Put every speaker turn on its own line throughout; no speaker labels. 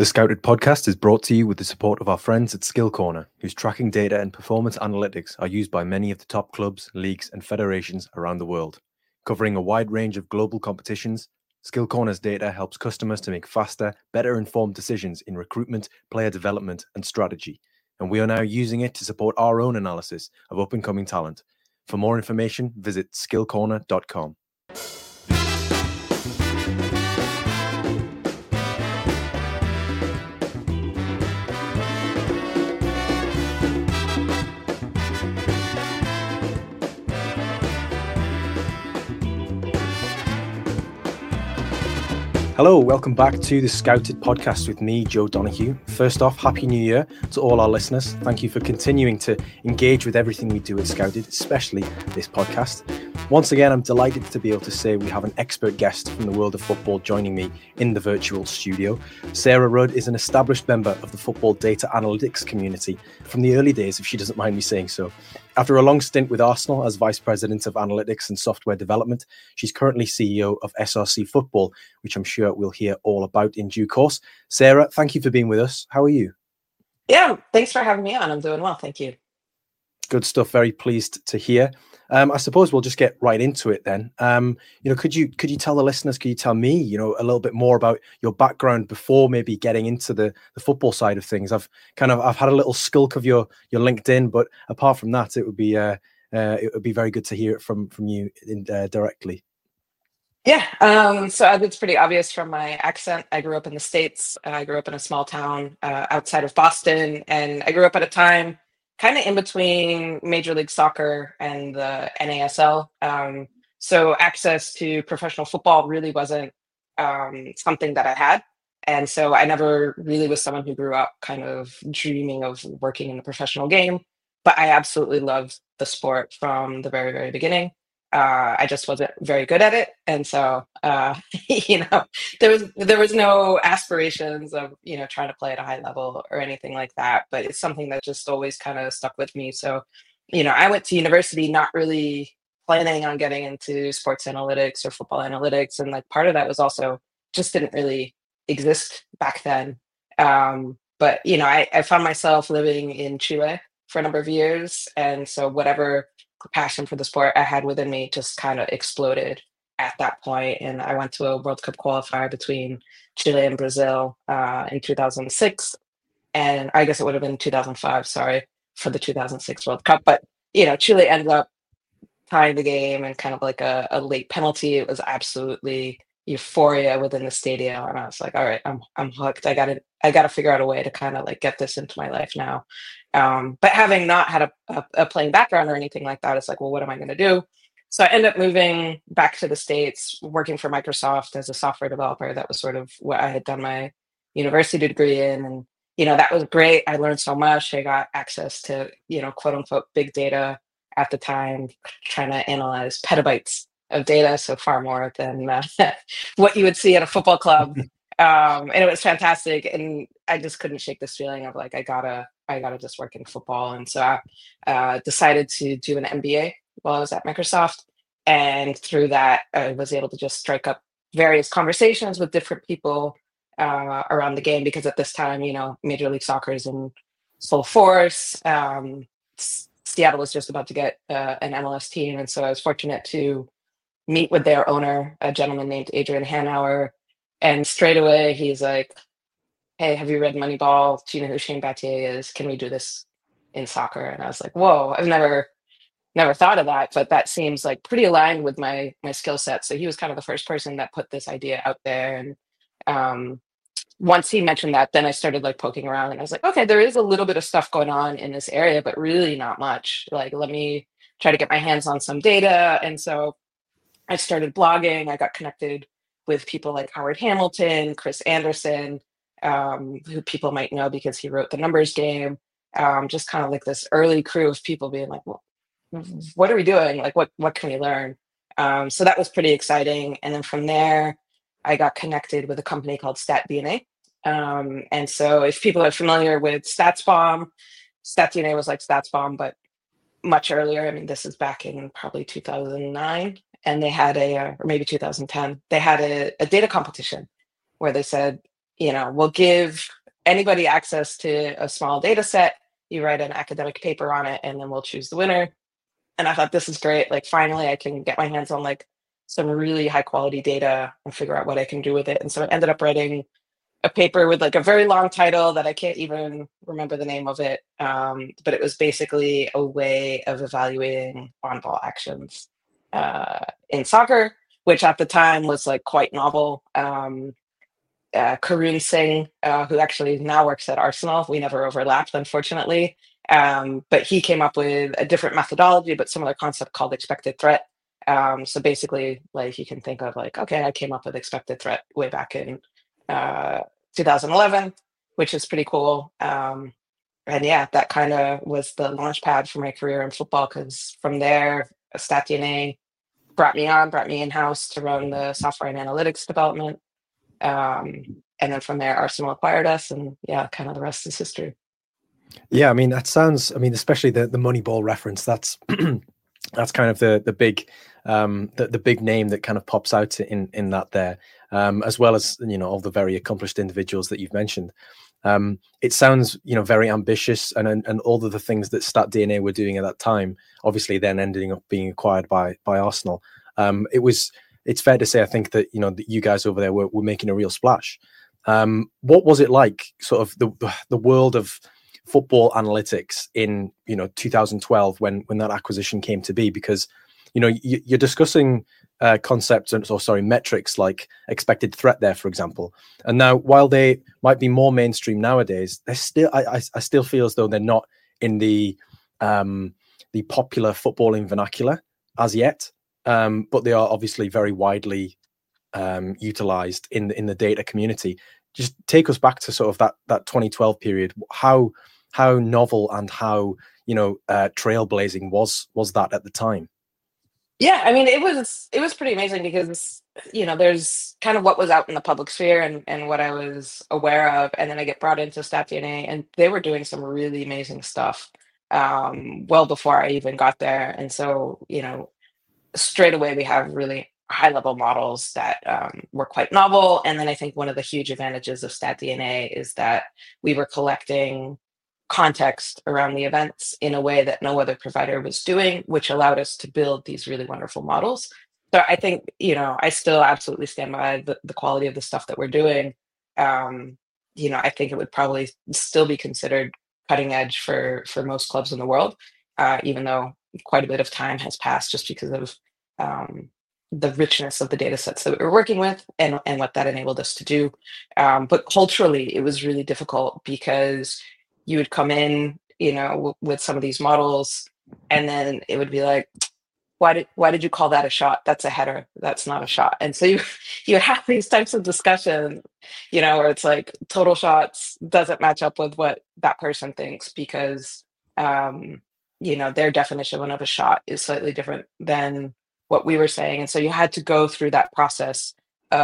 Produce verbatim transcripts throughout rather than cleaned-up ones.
The Scouted podcast is brought to you with the support of our friends at Skill Corner, whose tracking data and performance analytics are used by many of the top clubs, leagues, and federations around the world. Covering a wide range of global competitions, Skill Corner's data helps customers to make faster, better informed decisions in recruitment, player development, and strategy. And we are now using it to support our own analysis of up-and-coming talent. For more information, visit skill corner dot com. Hello, welcome back to the Scouted podcast with me, Joe Donoghue. First off, Happy New Year to all our listeners. Thank you for continuing to engage with everything we do at Scouted, especially this podcast. Once again, I'm delighted to be able to say we have an expert guest from the world of football joining me in the virtual studio. Sarah Rudd is an established member of the football data analytics community from the early days, if she doesn't mind me saying so. After a long stint with Arsenal as Vice President of Analytics and Software Development, she's currently C E O of S R C Football, which I'm sure we'll hear all about in due course. Sarah, thank you for being with us. How are you?
Yeah, thanks for having me on. I'm doing well, thank you.
Good stuff. Very pleased to hear. Um, I suppose we'll just get right into it then. Um, you know, could you could you tell the listeners, could you tell me, you know, a little bit more about your background before maybe getting into the, the football side of things? I've kind of I've had a little skulk of your your LinkedIn, but apart from that, it would be uh, uh, it would be very good to hear it from from you in, uh, directly.
Yeah, um, so as it's pretty obvious from my accent, I grew up in the States. I grew up in a small town uh, outside of Boston, and I grew up at a time kind of in between Major League Soccer and the N A S L. Um, so access to professional football really wasn't um, something that I had. And so I never really was someone who grew up kind of dreaming of working in the professional game, but I absolutely loved the sport from the very, very beginning. Uh, I just wasn't very good at it, and so uh, you know, there was there was no aspirations of you know trying to play at a high level or anything like that. But it's something that just always kind of stuck with me. So, you know, I went to university not really planning on getting into sports analytics or football analytics, and like part of that was also just didn't really exist back then. Um, but you know, I, I found myself living in Chile for a number of years, and so whatever passion for the sport I had within me just kind of exploded at that point. And I went to a World Cup qualifier between Chile and Brazil uh, in two thousand six. And I guess it would have been two thousand five, sorry, for the two thousand six World Cup. But, you know, Chile ended up tying the game and kind of like a, a late penalty. It was absolutely euphoria within the stadium. And I was like, all right, I'm I'm hooked. I gotta I gotta figure out a way to kind of like get this into my life now. Um, but having not had a, a, a playing background or anything like that, it's like, well, what am I going to do? So I ended up moving back to the States, working for Microsoft as a software developer. That was sort of what I had done my university degree in. And, you know, that was great. I learned so much. I got access to, you know, quote unquote, big data at the time, trying to analyze petabytes of data. So far more than uh, what you would see at a football club. Um, and it was fantastic. And I just couldn't shake this feeling of like, I gotta, I gotta just work in football. And so I uh, decided to do an M B A while I was at Microsoft. And through that, I was able to just strike up various conversations with different people uh, around the game, because at this time, you know, Major League Soccer is in full force. Um, S- Seattle was just about to get uh, an M L S team. And so I was fortunate to meet with their owner, a gentleman named Adrian Hanauer. And straight away, he's like, hey, have you read Moneyball? Do you know who Shane Battier is? Can we do this in soccer? And I was like, whoa, I've never never thought of that, but that seems like pretty aligned with my my skill set. So he was kind of the first person that put this idea out there. And um, once he mentioned that, then I started like poking around and I was like, okay, there is a little bit of stuff going on in this area, but really not much. Like, let me try to get my hands on some data. And so I started blogging. I got connected with people like Howard Hamilton, Chris Anderson, um, who people might know because he wrote The Numbers Game. Um, just kind of like this early crew of people being like, well, what are we doing? Like, what what can we learn? Um, so that was pretty exciting. And then from there, I got connected with a company called StatDNA. Um, and so if people are familiar with StatsBomb, StatDNA was like StatsBomb, but much earlier. I mean, this is back in probably two thousand nine. And they had a, uh, or maybe two thousand ten, they had a, a data competition where they said, you know, we'll give anybody access to a small data set. You write an academic paper on it, and then we'll choose the winner. And I thought, this is great. Like, finally, I can get my hands on like some really high quality data and figure out what I can do with it. And so I ended up writing a paper with like a very long title that I can't even remember the name of it. Um, but it was basically a way of evaluating on-ball actions uh, in soccer, which at the time was like quite novel. Um, uh, Karun Singh, uh, who actually now works at Arsenal. We never overlapped, unfortunately. Um, but he came up with a different methodology, but similar concept called expected threat. Um, so basically, like, you can think of like, okay, I came up with expected threat way back in uh, two thousand eleven, which is pretty cool. Um, and yeah, that kind of was the launch pad for my career in football, because from there, StatDNA brought me on, brought me in-house to run the software and analytics development. Um, and then from there, Arsenal acquired us, and yeah, kind of the rest is history.
Yeah, I mean, that sounds, I mean, especially the, the Moneyball reference, that's that's kind of the the big um, the, the big name that kind of pops out in in that there, um, as well as, you know, all the very accomplished individuals that you've mentioned. Um, it sounds, you know, very ambitious, and, and and all of the things that StatDNA were doing at that time, obviously then ending up being acquired by by Arsenal. Um, it was, it's fair to say, I think, that, you know, that you guys over there were, were making a real splash. Um, what was it like, sort of the the world of football analytics in, you know, two thousand twelve when when that acquisition came to be? Because, you know, you, you're discussing uh, concepts and, or sorry, metrics like expected threat there, for example. And now, while they might be more mainstream nowadays, they're still, I, I, I still feel as though they're not in the um, the popular footballing vernacular as yet. Um, but they are obviously very widely um, utilized in the, in the data community. Just take us back to sort of that that twenty twelve period. How how novel and how, you know, uh, trailblazing was was that at the time?
Yeah, I mean, it was it was pretty amazing, because, you know, there's kind of what was out in the public sphere, and and what I was aware of, and then I get brought into StatDNA, and they were doing some really amazing stuff um, well before I even got there. And so, you know, straight away we have really high level models that um, were quite novel. And then I think one of the huge advantages of StatDNA is that we were collecting context around the events in a way that no other provider was doing, which allowed us to build these really wonderful models. So I think, you know, I still absolutely stand by the, the quality of the stuff that we're doing. Um, you know, I think it would probably still be considered cutting edge for for most clubs in the world, uh, even though quite a bit of time has passed, just because of um, the richness of the data sets that we were working with, and, and what that enabled us to do. Um, but culturally, it was really difficult, because you would come in, you know, w- with some of these models, and then it would be like, why did why did you call that a shot? That's a header. That's not a shot. And so you you have these types of discussion, you know, where it's like total shots doesn't match up with what that person thinks, because um, you know, their definition of a shot is slightly different than what we were saying. And so you had to go through that process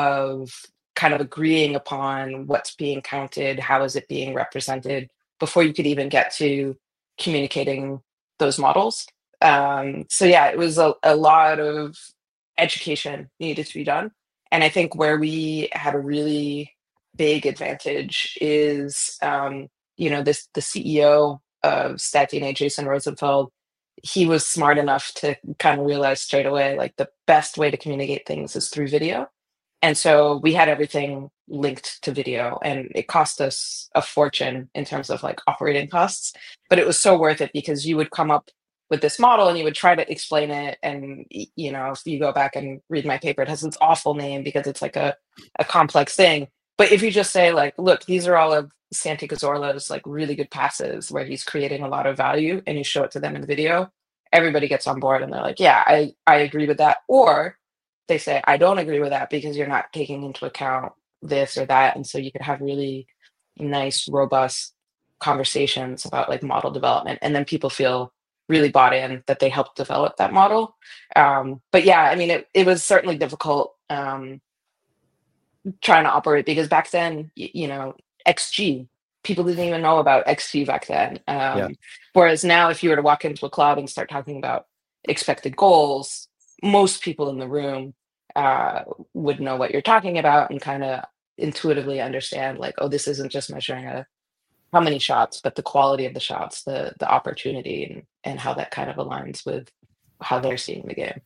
of kind of agreeing upon what's being counted, how is it being represented, before you could even get to communicating those models. Um, so yeah, it was a, a lot of education needed to be done. And I think where we had a really big advantage is, um, you know, this the C E O of StatDNA, Jason Rosenfeld. He was smart enough to kind of realize straight away, like, the best way to communicate things is through video. And so we had everything linked to video, and it cost us a fortune in terms of like operating costs, but it was so worth it, because you would come up with this model and you would try to explain it. And, y- you know, if you go back and read my paper, it has this awful name because it's like a, a complex thing. But if you just say, like, look, these are all of Santi Cazorla's like really good passes where he's creating a lot of value, and you show it to them in the video, everybody gets on board and they're like, yeah, I, I agree with that. Or they say, I don't agree with that because you're not taking into account this or that. And so you could have really nice, robust conversations about like model development. And then people feel really bought in that they helped develop that model. Um, but yeah, I mean, it, it was certainly difficult um, trying to operate, because back then, y- you know, X G, people didn't even know about X G back then.
Yeah.
Um, whereas now, if you were to walk into a club and start talking about expected goals, most people in the room uh, would know what you're talking about, and kind of intuitively understand like, oh, this isn't just measuring a how many shots, but the quality of the shots, the the opportunity, and and how that kind of aligns with how they're seeing the game.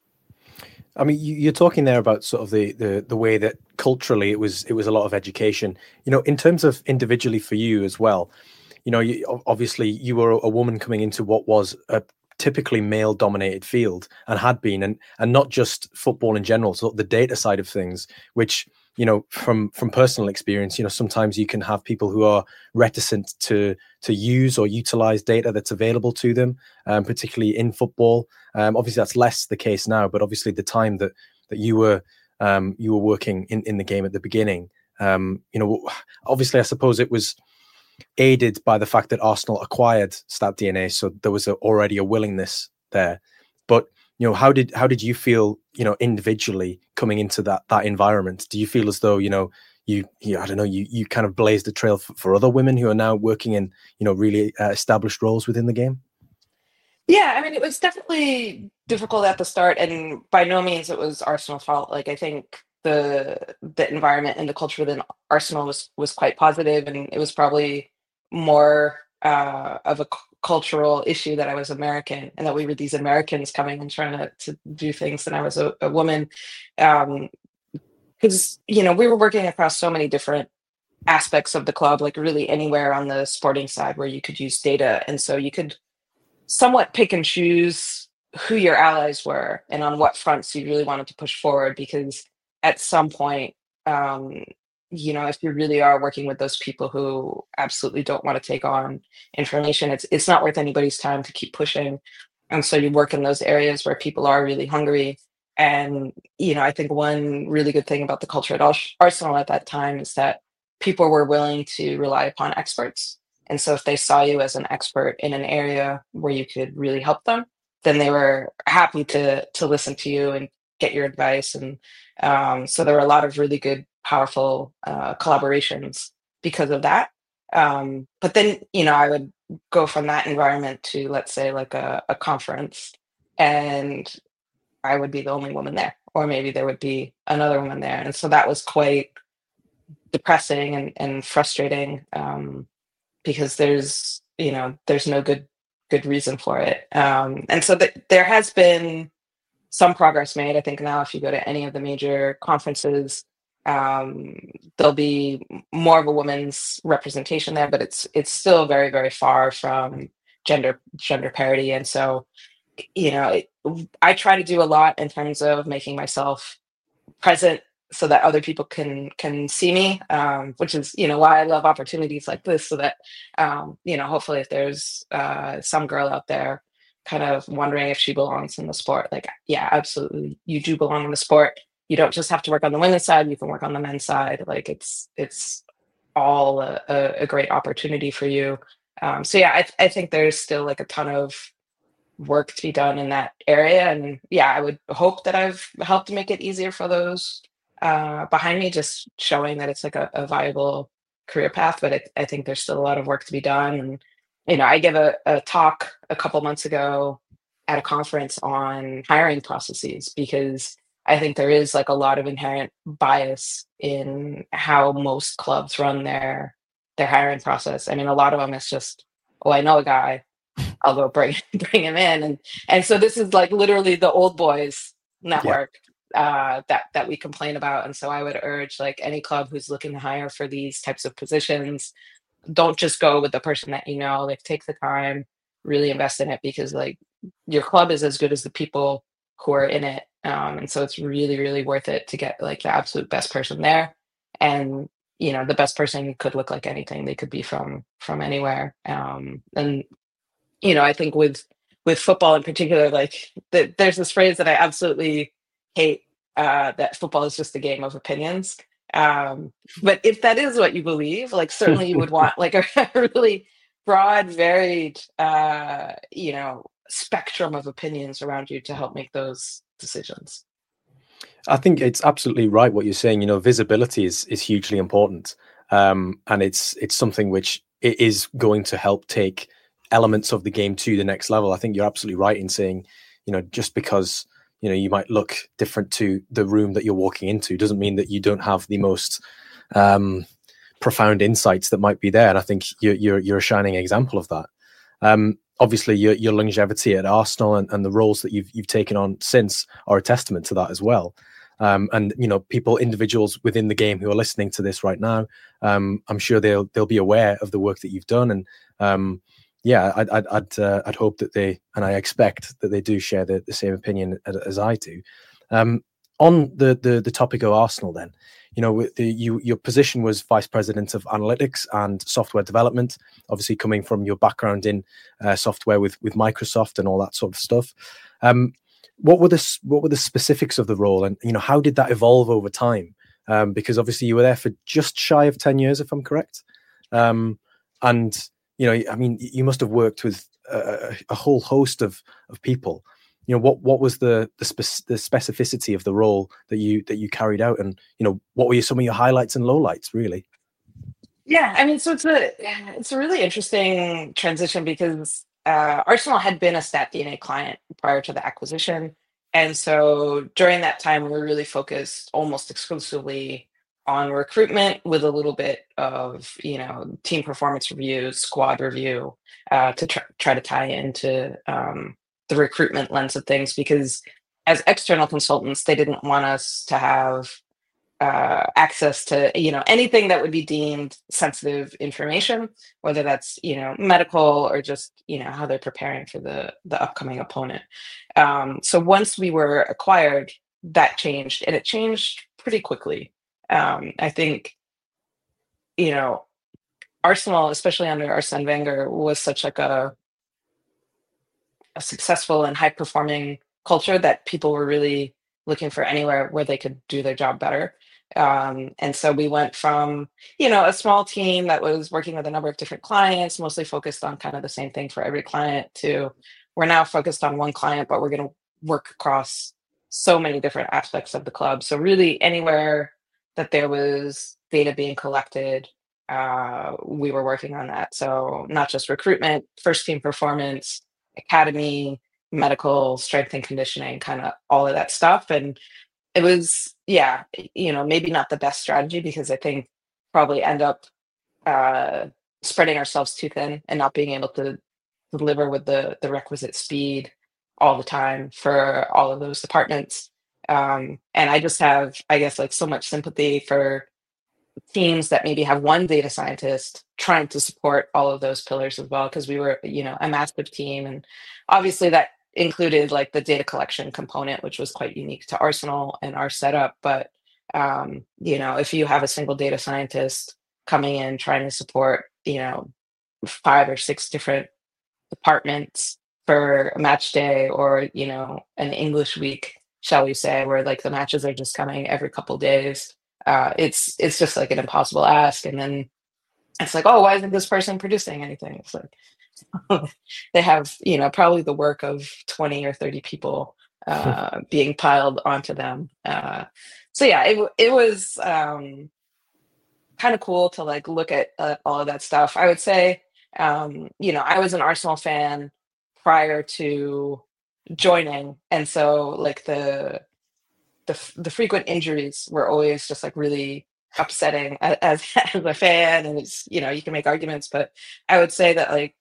I mean, you, you're talking there about sort of the, the the way that culturally it was it was a lot of education. You know, in terms of individually for you as well. You know, you, obviously you were a woman coming into what was a typically male-dominated field and had been, and and not just football in general. So the data side of things, which you know from from personal experience, you know sometimes you can have people who are reticent to to use or utilize data that's available to them, um, particularly in football. Um, obviously, that's less the case now, but obviously the time that that you were um, you were working in, in the game at the beginning, um, you know, obviously, I suppose it was aided by the fact that Arsenal acquired StatDNA, so there was a, already a willingness there. But you know, how did how did you feel, you know, individually coming into that that environment? Do you feel as though you know you, you I don't know, you you kind of blazed a trail for, for other women who are now working in you know really uh, established roles within the game?
Yeah, I mean, it was definitely difficult at the start, and by no means it was Arsenal's fault. Like, I think the the environment and the culture within Arsenal was was quite positive, and it was probably more uh, of a c- cultural issue that I was American and that we were these Americans coming and trying to, to do things, and I was a, a woman. Um, because you know we were working across so many different aspects of the club, like really anywhere on the sporting side where you could use data, and so you could somewhat pick and choose who your allies were and on what fronts you really wanted to push forward, because at some point, um, you know, if you really are working with those people who absolutely don't want to take on information, it's it's not worth anybody's time to keep pushing. And so you work in those areas where people are really hungry. And you know, I think one really good thing about the culture at Ars- Arsenal at that time is that people were willing to rely upon experts, and so if they saw you as an expert in an area where you could really help them, then they were happy to to listen to you and get your advice. And um, so there were a lot of really good, powerful uh, collaborations because of that. Um, but then, you know, I would go from that environment to, let's say, like a, a conference, and I would be the only woman there, or maybe there would be another woman there. And so that was quite depressing and, and frustrating. Um, because there's you know there's no good good reason for it, um, and so th- there has been some progress made. I think now if you go to any of the major conferences, um, there'll be more of a women's representation there, but it's it's still very very far from gender gender parity. And so you know it, I try to do a lot in terms of making myself present so that other people can can see me, um, which is you know why I love opportunities like this, so that um, you know hopefully if there's uh, some girl out there kind of wondering if she belongs in the sport, like yeah, absolutely, you do belong in the sport. You don't just have to work on the women's side, you can work on the men's side. Like it's it's all a, a, a great opportunity for you. Um, so yeah, I, th- I think there's still like a ton of work to be done in that area. And yeah, I would hope that I've helped make it easier for those uh, behind me, just showing that it's like a, a viable career path. But it, I think there's still a lot of work to be done. And, you know, I gave a, a talk a couple months ago at a conference on hiring processes, because I think there is like a lot of inherent bias in how most clubs run their their hiring process. I mean, a lot of them is just, oh, I know a guy, I'll go bring bring him in, and and so this is like literally the old boys
Yeah.
network uh, that that we complain about. And so I would urge like any club who's looking to hire for these types of positions, don't just go with the person that you know. Like take the time, really invest in it, because like your club is as good as the people who are in it. Um, and so it's really really worth it to get like the absolute best person there. And you know the best person could look like anything. They could be from from anywhere. Um, and you know, I think with with football in particular, like the, there's this phrase that I absolutely hate, uh, that football is just a game of opinions. Um, but if that is what you believe, like certainly you would want like a, a really broad, varied, uh, you know, spectrum of opinions around you to help make those decisions.
I think it's absolutely right what you're saying. You know, visibility is is hugely important, um, and it's it's something which it is going to help take elements of the game to the next level. I think you're absolutely right in saying, you know, just because you know you might look different to the room that you're walking into doesn't mean that you don't have the most um, profound insights that might be there. And I think you're you're, you're a shining example of that. Um, obviously, your your longevity at Arsenal and, and the roles that you've you've taken on since are a testament to that as well. Um, and you know, people, individuals within the game who are listening to this right now, um, I'm sure they'll they'll be aware of the work that you've done. And um, yeah, I'd I'd I'd, uh, I'd hope that they, and I expect that they do share the, the same opinion as, as I do. Um, on the, the the topic of Arsenal, then, you know, the, you your position was vice president of analytics and software development. Obviously, coming from your background in uh, software with with Microsoft and all that sort of stuff. Um, What were the what were the specifics of the role, and you know, how did that evolve over time? Um, because obviously you were there for just shy of ten years, if I'm correct. Um, and you know, I mean, you must have worked with a, a whole host of of people. You know, what what was the the, spe- the specificity of the role that you that you carried out, and you know, what were some of your highlights and lowlights, really?
Yeah, I mean, so it's a it's a really interesting transition because uh, Arsenal had been a StatDNA client prior to the acquisition, and so during that time, we were really focused almost exclusively on recruitment, with a little bit of you know team performance review, squad review, uh, to try, try to tie into um, the recruitment lens of things. Because as external consultants, they didn't want us to have uh, access to you know anything that would be deemed sensitive information, whether that's you know medical or just you know how they're preparing for the the upcoming opponent. Um, so once we were acquired, that changed, and it changed pretty quickly. Um, I think you know Arsenal, especially under Arsene Wenger, was such like a a successful and high performing culture that people were really looking for anywhere where they could do their job better. Um, and so we went from, you know, a small team that was working with a number of different clients, mostly focused on kind of the same thing for every client, to we're now focused on one client, but we're going to work across so many different aspects of the club. So really anywhere that there was data being collected, uh, we were working on that. So not just recruitment, first team performance, academy, medical, strength and conditioning, kind of all of that stuff. And it was, yeah, you know, maybe not the best strategy, because I think probably end up uh, spreading ourselves too thin and not being able to deliver with the the requisite speed all the time for all of those departments. Um, and I just have, I guess, like so much sympathy for teams that maybe have one data scientist trying to support all of those pillars as well, because we were you know a massive team, and obviously that included like the data collection component, which was quite unique to Arsenal and our setup. But um, you know if you have a single data scientist coming in trying to support you know five or six different departments for a match day, or you know an English week, shall we say, where like the matches are just coming every couple days, uh, it's it's just like an impossible ask. And then it's like, oh, why isn't this person producing anything? It's like they have you know probably the work of twenty or thirty people uh, being piled onto them. Uh, so yeah, it it was um, kind of cool to like look at uh, all of that stuff. I would say, um, you know, I was an Arsenal fan prior to joining, and so like the the f- the frequent injuries were always just like really upsetting a- as as a fan. And it's you know you can make arguments, but I would say that like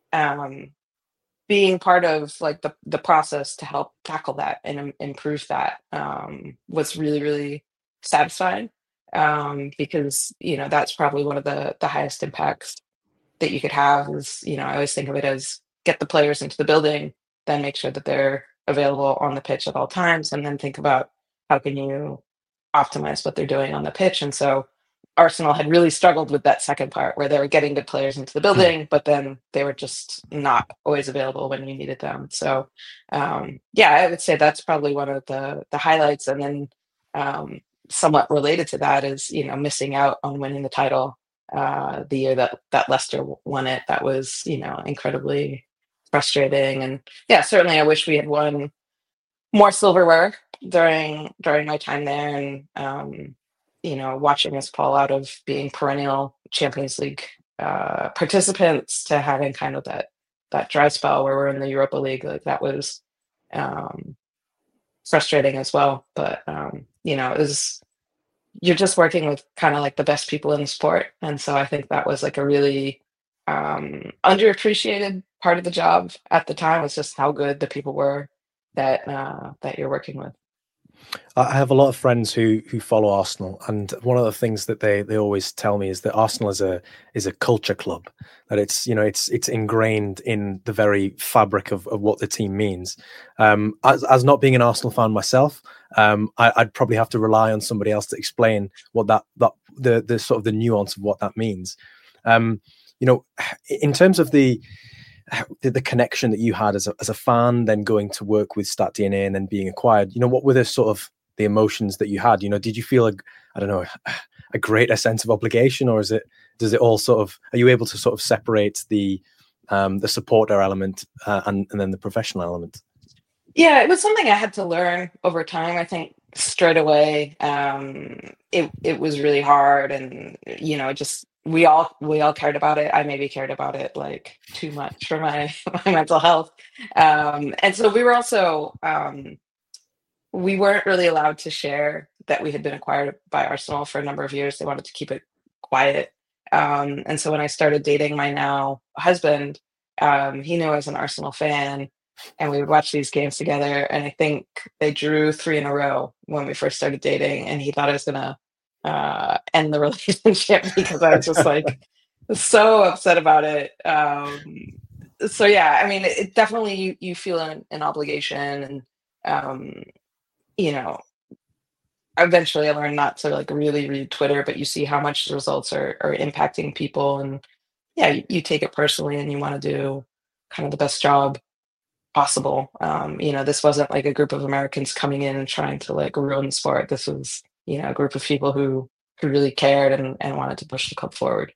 um, being part of like the the process to help tackle that and im- improve that um, was really really satisfying, um, because you know that's probably one of the the highest impacts that you could have. Is you know I always think of it as get the players into the building, then make sure that they're available on the pitch at all times, and then think about how can you optimize what they're doing on the pitch. And so Arsenal had really struggled with that second part, where they were getting good players into the building, but then they were just not always available when you needed them. So um, yeah, I would say that's probably one of the the highlights. And then um, somewhat related to that is you know missing out on winning the title uh, the year that that Leicester won it. That was you know incredibly frustrating. And yeah, certainly I wish we had won more silverware during during my time there. And um, you know, watching us fall out of being perennial Champions League uh, participants to having kind of that that dry spell where we're in the Europa League, like that was um, frustrating as well. But um, you know, it was you're just working with kind of like the best people in the sport. And so I think that was like a really um, underappreciated part of the job at the time, was just how good the people were that uh, that you're working with.
I have a lot of friends who who follow Arsenal, and one of the things that they they always tell me is that Arsenal is a is a culture club. That it's you know it's it's ingrained in the very fabric of, of what the team means. Um, as as not being an Arsenal fan myself, um, I, I'd probably have to rely on somebody else to explain what that that the the sort of the nuance of what that means. Um, you know, in terms of the the, the connection that you had as a, as a fan, then going to work with StatDNA and then being acquired, you know, what were the sort of the emotions that you had? You know, did you feel a, I don't know, a greater sense of obligation, or is it, does it all sort of, are you able to sort of separate the, um, the supporter element uh, and, and then the professional element?
Yeah, it was something I had to learn over time. I think straight away, um, it it was really hard, and you know, just we all we all cared about it. I maybe cared about it like too much for my my mental health, um, and so we were also um, we weren't really allowed to share that we had been acquired by Arsenal for a number of years. They wanted to keep it quiet, um, and so when I started dating my now husband, um, he knew I was an Arsenal fan, and we would watch these games together. And I think they drew three in a row when we first started dating, and he thought I was gonna uh, end the relationship because I was just like so upset about it. Um, so yeah, I mean, it, it definitely you, you feel an, an obligation, and um, you know, eventually I learned not to like really read Twitter, but you see how much the results are are impacting people, and yeah, you, you take it personally, and you want to do kind of the best job possible. Um, you know, this wasn't like a group of Americans coming in and trying to like ruin the sport. This was, you know, a group of people who who really cared and, and wanted to push the club forward.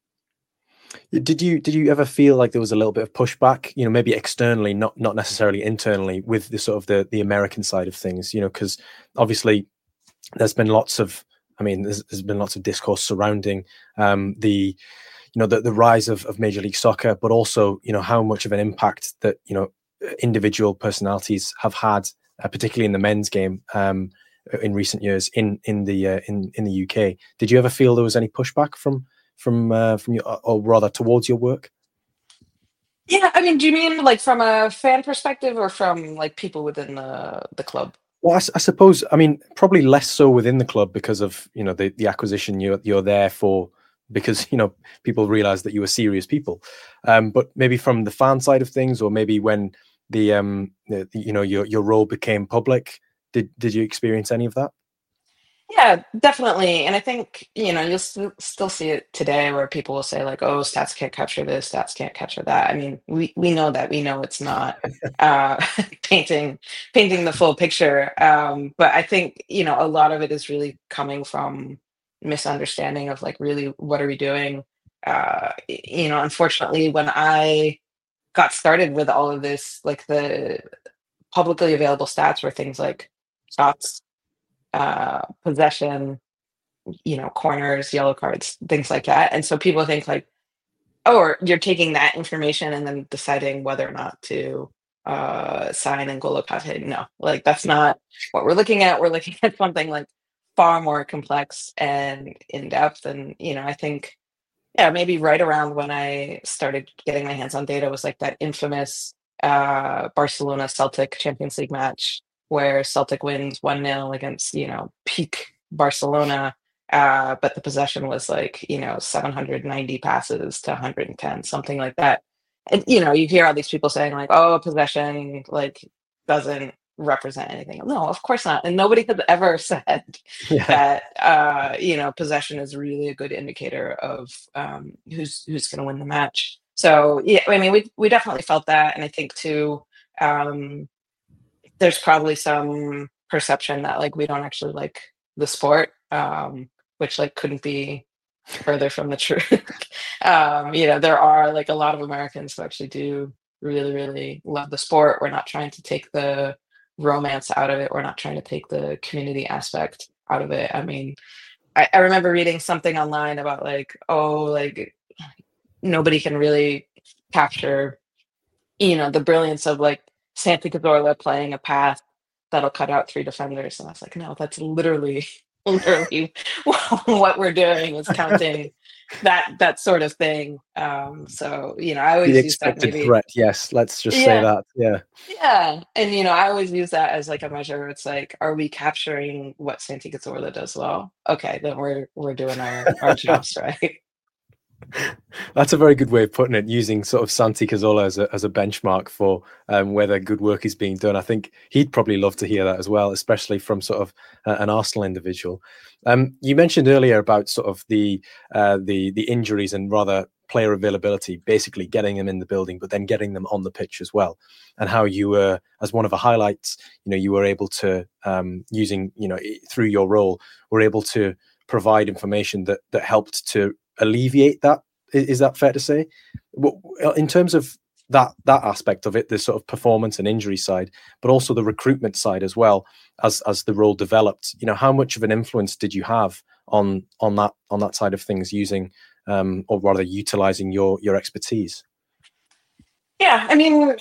Did you did you ever feel like there was a little bit of pushback, you know, maybe externally, not not necessarily internally, with the sort of the the American side of things, you know, because obviously there's been lots of, I mean, there's, there's been lots of discourse surrounding um, the, you know, the, the rise of, of Major League Soccer, but also, you know, how much of an impact that, you know, individual personalities have had, uh, particularly in the men's game um, in recent years in in the uh, in in the U K. Did you ever feel there was any pushback from from uh, from your, or rather towards your work?
Yeah, I mean, do you mean like from a fan perspective or from like people within the the club?
Well, I, s- I suppose, I mean, probably less so within the club because of, you know, the, the acquisition you're, you're there for, because, you know, people realize that you were serious people. Um, but maybe from the fan side of things, or maybe when the, um, the, the- you know, your, your role became public, did, did you experience any of that?
Yeah, definitely. And I think, you know, you'll st- still see it today where people will say like, "Oh, stats can't capture this, stats can't capture that." I mean, we we know that. We know it's not uh painting painting the full picture. Um, but I think, you know, a lot of it is really coming from misunderstanding of like really what are we doing? Uh, y- you know, unfortunately, when I got started with all of this, like the publicly available stats were things like shots, uh, possession, you know, corners, yellow cards, things like that. And so people think like, oh, or you're taking that information and then deciding whether or not to uh sign N'Golo Kante. No, like that's not what we're looking at. We're looking at something like far more complex and in depth. And you know, I think yeah, maybe right around when I started getting my hands on data was like that infamous uh Barcelona Celtic Champions League match where Celtic wins one nil against, you know, peak Barcelona. Uh, but the possession was like, you know, seven hundred ninety passes to one hundred ten, something like that. And you know, you hear all these people saying like, "Oh, possession like doesn't represent anything." No, of course not. And nobody has ever said
Yeah.
that uh, you know, possession is really a good indicator of um, who's who's going to win the match. So yeah, I mean, we we definitely felt that, and I think too, um, there's probably some perception that like we don't actually like the sport, um, which like couldn't be further from the truth. um, you know, there are like a lot of Americans who actually do really, really love the sport. We're not trying to take the romance out of it. We're not trying to take the community aspect out of it. I mean, I, I remember reading something online about like, oh, like nobody can really capture, you know, the brilliance of like Santi Cazorla playing a path that'll cut out three defenders. And I was like, no, that's literally literally what we're doing is counting that that sort of thing. Um, so you know, I
The
always use that
expected
maybe.
threat, yes, let's just say
Yeah,
that, yeah.
yeah, and you know, I always use that as like a measure. It's like, are we capturing what Santi Cazorla does well? Okay, then we're we're doing our our jobs right.
That's a very good way of putting it, using sort of Santi Cazorla as a, as a benchmark for um, whether good work is being done. I think he'd probably love to hear that as well, especially from sort of uh, an Arsenal individual. Um, you mentioned earlier about sort of the uh, the the injuries and rather player availability, basically getting them in the building, but then getting them on the pitch as well, and how you were, as one of the highlights, you know, you were able to um, using, you know, through your role, were able to provide information that that helped to alleviate that. Is that fair to say? In terms of that that aspect of it, the sort of performance and injury side, but also the recruitment side as well, as as the role developed, you know, how much of an influence did you have on on that on that side of things, using um, or rather utilizing your your expertise?
Yeah, I mean,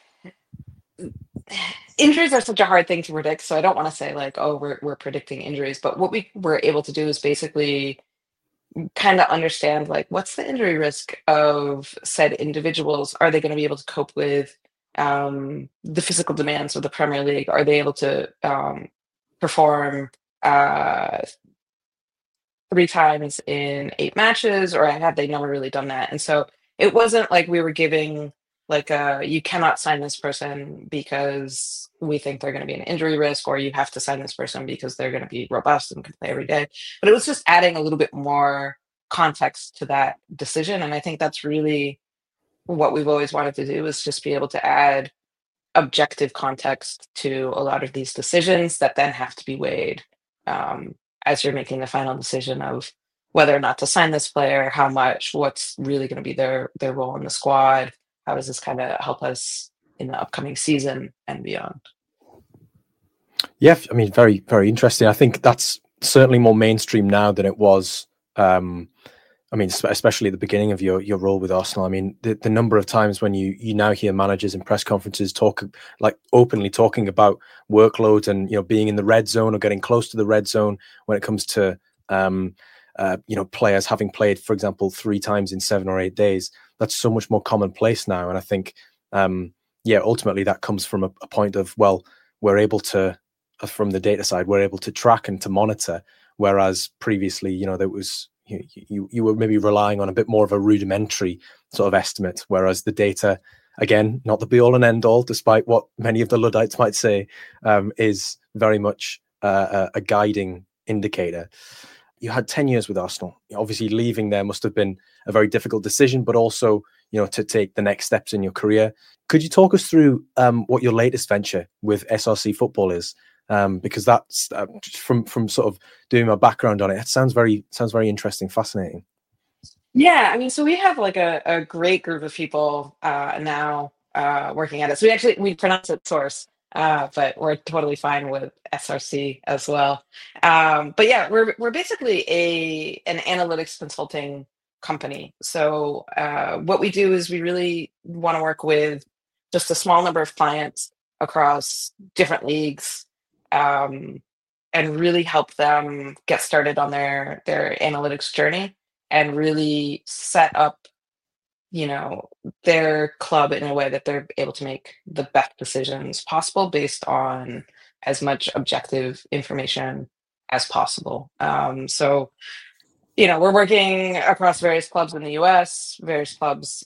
injuries are such a hard thing to predict, so I don't want to say like, oh, we're we're predicting injuries, but what we were able to do is basically kind of understand like what's the injury risk of said individuals. Are they going to be able to cope with um, the physical demands of the Premier League? Are they able to um, perform uh, three times in eight matches, or have they never really done that? And so it wasn't like we were giving like uh you cannot sign this person because we think they're going to be an injury risk, or you have to sign this person because they're going to be robust and can play every day. But it was just adding a little bit more context to that decision. And I think that's really what we've always wanted to do, is just be able to add objective context to a lot of these decisions that then have to be weighed um, as you're making the final decision of whether or not to sign this player, how much, what's really going to be their their role in the squad, how does this kind of help us in the upcoming season and beyond.
Yeah, I mean, very very interesting. I think that's certainly more mainstream now than it was. Um, I mean, especially at the beginning of your your role with Arsenal. I mean, the, the number of times when you you now hear managers in press conferences talk, like openly talking about workloads and, you know, being in the red zone or getting close to the red zone when it comes to um, uh, you know, players having played, for example, three times in seven or eight days. That's so much more commonplace now, and I think um, yeah, ultimately that comes from a, a point of, well, we're able to, uh, from the data side, we're able to track and to monitor, whereas previously, you know, there was. You, you you were maybe relying on a bit more of a rudimentary sort of estimate, whereas the data, again, not the be all and end all, despite what many of the Luddites might say, um, is very much uh, a, a guiding indicator. You had ten years with Arsenal. Obviously, leaving there must have been a very difficult decision, but also, you know, to take the next steps in your career. Could you talk us through um, what your latest venture with S R C Football is? Um, because that's uh, from from sort of doing my background on it. It sounds very sounds very interesting, fascinating.
Yeah, I mean, so we have like a, a great group of people uh, now uh, working at it. So we actually we pronounce it Source, uh, but we're totally fine with S R C as well. Um, but yeah, we're we're basically a an analytics consulting company. So uh, what we do is we really want to work with just a small number of clients across different leagues, um, and really help them get started on their their analytics journey and really set up, you know, their club in a way that they're able to make the best decisions possible based on as much objective information as possible. Um, so, you know, we're working across various clubs in the U S, various clubs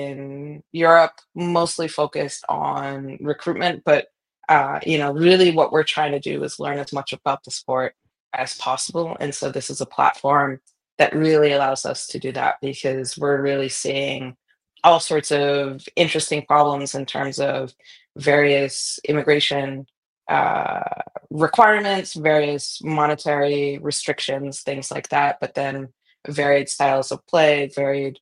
in Europe, mostly focused on recruitment. But, uh, you know, really what we're trying to do is learn as much about the sport as possible. And so this is a platform that really allows us to do that, because we're really seeing all sorts of interesting problems in terms of various immigration uh, requirements, various monetary restrictions, things like that, but then varied styles of play, varied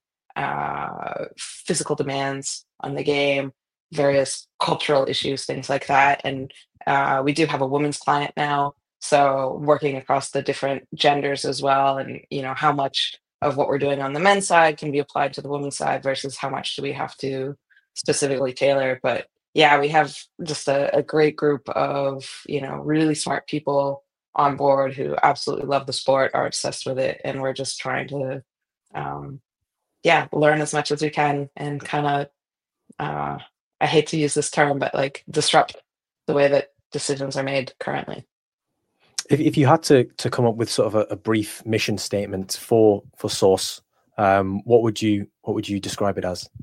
uh, physical demands on the game, various cultural issues, things like that. And uh, we do have a women's client now, so working across the different genders as well, and you know how much of what we're doing on the men's side can be applied to the women's side versus how much do we have to specifically tailor. But yeah, we have just a, a great group of, you know, really smart people on board who absolutely love the sport, are obsessed with it, and we're just trying to, um, yeah, learn as much as we can and kind of, uh, I hate to use this term, but like disrupt the way that decisions are made currently.
If, if you had to to come up with sort of a, a brief mission statement for for Source, um, what would you what would you describe it as?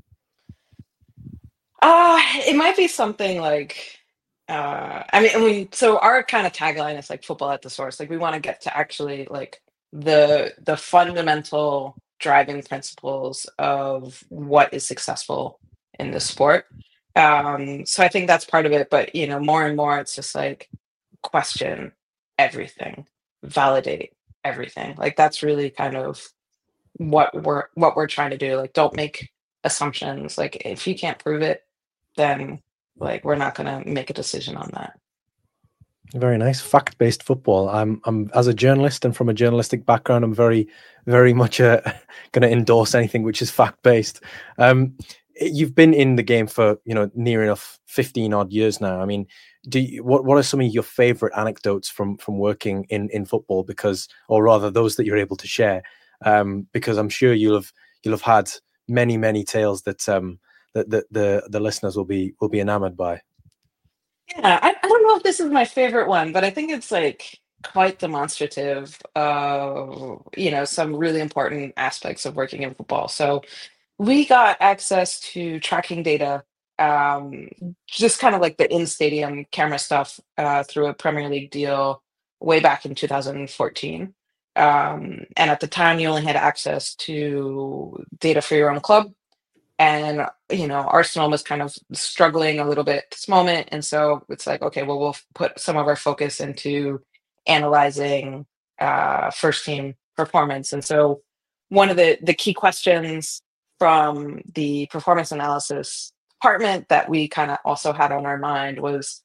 Uh, it might be something like, uh, I mean, I mean, so our kind of tagline is like football at the source. Like we want to get to actually like the the fundamental driving principles of what is successful in the sport. Um, so I think that's part of it. But you know, more and more, it's just like question everything, validate everything. Like that's really kind of what we're what we're trying to do. Like don't make assumptions. Like if you can't prove it, then like we're not going to make a decision on that.
Very nice. Fact-based football. I'm, I'm as a journalist and from a journalistic background, I'm very, very much uh, going to endorse anything which is fact-based. Um, you've been in the game for, you know, near enough fifteen odd years now. I mean, do you, what what are some of your favorite anecdotes from from working in in football? Because, or rather, those that you're able to share, um, because I'm sure you'll have you'll have had many many tales that um that the the, the listeners will be will be enamored by.
Yeah, I, I don't know if this is my favorite one, but I think it's like quite demonstrative of, you know, some really important aspects of working in football. So we got access to tracking data, um, just kind of like the in-stadium camera stuff uh, through a Premier League deal way back in two thousand fourteen. Um, and at the time, you only had access to data for your own club. And, you know, Arsenal was kind of struggling a little bit at this moment. And so it's like, okay, well, we'll f- put some of our focus into analyzing uh, first team performance. And so one of the, the key questions from the performance analysis department that we kind of also had on our mind was,